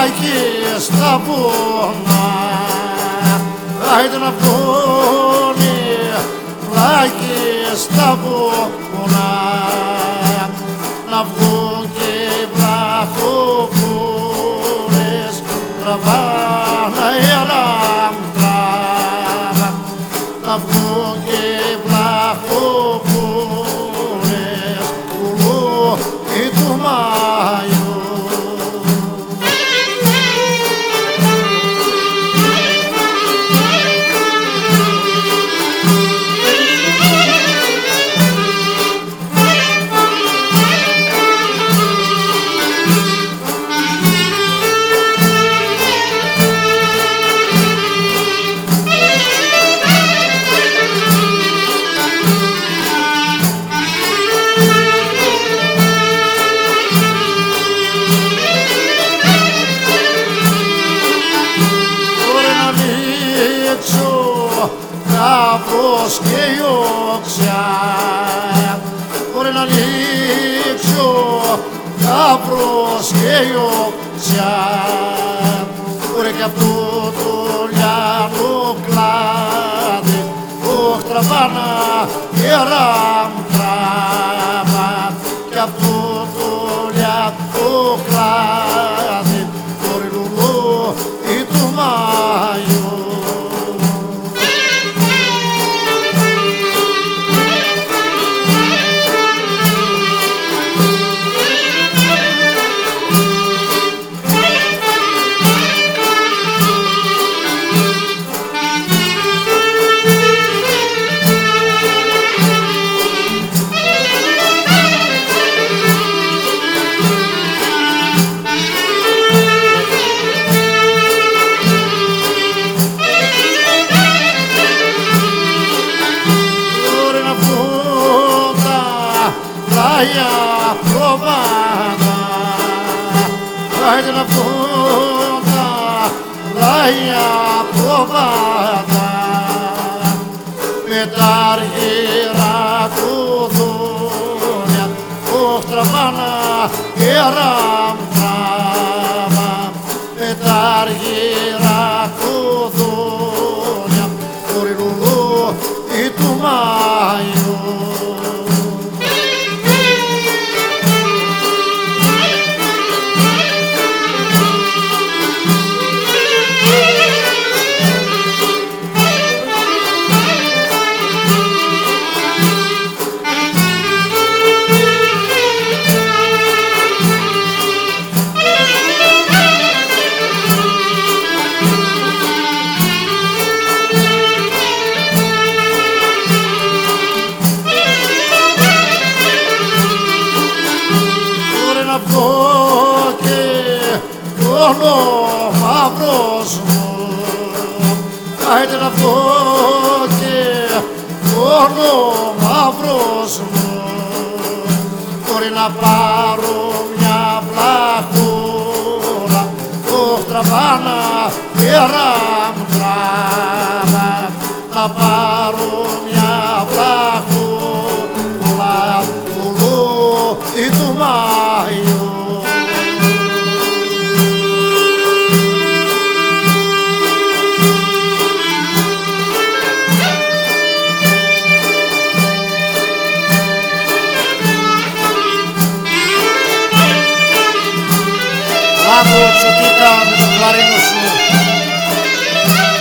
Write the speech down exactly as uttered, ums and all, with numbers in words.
πλάγι στα βουνά. Άιντε να βγούνε πλάγι στα βουνά, να βγουν και οι βλαχοβούρες, τραβάνε οι αραμτράβα, να βγουν και οι βλαχοβούρες, πουλού ή του Μάιου. Κάπως και η όξια μπορεί να λείψει ο κάπρος και η όξια, μπορεί και αυτό το λιάνο κλάδι, όχ τραβάνα και ραμτράβα, και αυτό το λιάνο κλάδι, μπορεί λουλού ή του Μάιου. Πλάγια προβάτα, άιντε να βγουν τα πλάγια προβάτα, με τα αργύρα κουδούνια, όχ τραβάνα και ραμτράβα, με τα αργύρα κουδούνια, μπορεί λουλού ή του Μάιου. Μόνο μαύρος μου, άιντε να βγω και μόνο μαύρος μου, μπορεί να πάρω μια βλαχούρα, όχ τραβάνα και ραμτράβα, να πάρω μια βλαχούρα, πουλού ή του Μάιου. Μπράβο, Τσοτίκα, με το κλαρίνο σου.